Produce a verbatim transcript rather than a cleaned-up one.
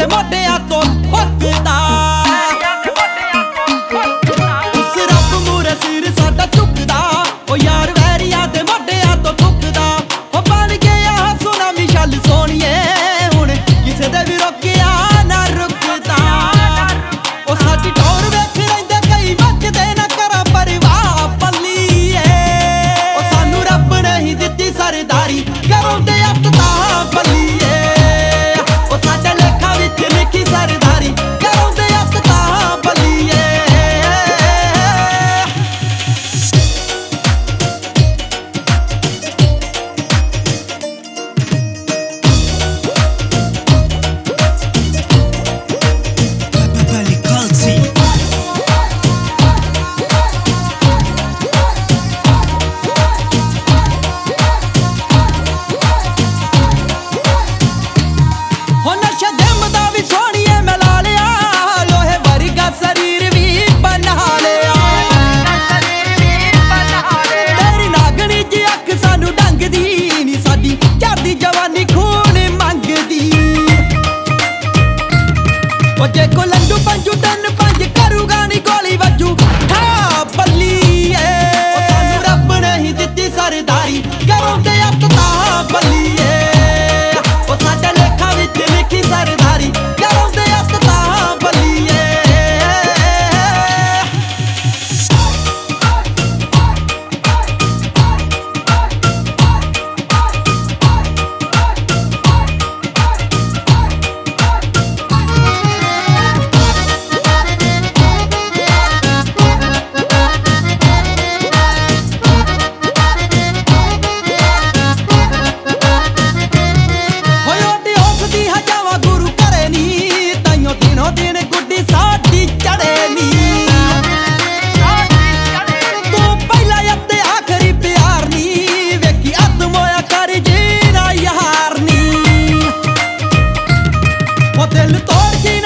ਮੋਢਿਆਂ ਤੋਂ ਫੱਕਦਾ ਉਸ ਰੱਬ ਮੂਹਰੇ ਸਿਰ ਸਾਡਾ ਝੁਕਦਾ ਉਹ ਯਾਰ ਵੈਰੀਆਂ ਦੇ ਮੋਢਿਆਂ ਤੋਂ ਥੁੱਕਦਾ ਉਹ ਬਣ ਗਿਆ ਸੋਨਾ ਮਿਸ਼ਲ ਸੋਹਣੀਏ ਹੁਣ ਕਿਸੇ ਦੇ ਵੀ ਰੋਕਿਆ ਨਾ ਰੁਕਦਾ ਉਹ ਸਾਡੀ ਟੌਰ ਵੇਖ ਰਹਿੰਦੇ ਕਈ ਮੱਚਦੇ ਨਾ ਕਰਾਂ ਪਰਵਾਹ ਪੱਲੀਏ ਉਹ ਸਾਨੂੰ ਰੱਬ ਨੇ ਹੀ ਦਿੱਤੀ ਸਰਦਾਰੀ ਕਰਾਉਂਦੇ ਅੱਤ ਤਾਂ ਪੱਲੀਏ ਉਹ ਸਾਡੇ ਲੇਖਾਂ ਵਿੱਚ ਲਿਖੀ ਸਰਦਾਰੀ ਕਰਾਉਂਦੇ ਅੱਤ ਤਾਂ ਪੱਲੀਏ ਜੇ ਕੋ ਲੰਡੂ ਪੰਜੂ ਤਿੰਨ ਪੰਜ ਕਰੂਗਾ ਨੀ ਗੋਲੀ ਵੱਜੂ ਹਾਂ ਬੱਲੀਏ ਉਹ ਸਾਨੂੰ ਰੱਬ ਨੇ ਹੀ ਦਿੱਤੀ ਸਰਦਾਰੀ ਕਰਾਉਂਦੇ ਅੱਤ ਤਾਂ ਬੱਲੀਏ ਉਹ ਸਾਡੇ ਲੇਖਾਂ ਵਿੱਚ ਲਿਖੀ ਸਰਦਾਰੀ ਕਰਾਉਂਦੇ ਅੱਤ ਤਾਂ ਬੱਲੀਏ ਦਿਲ ਤੋੜ ਕੇ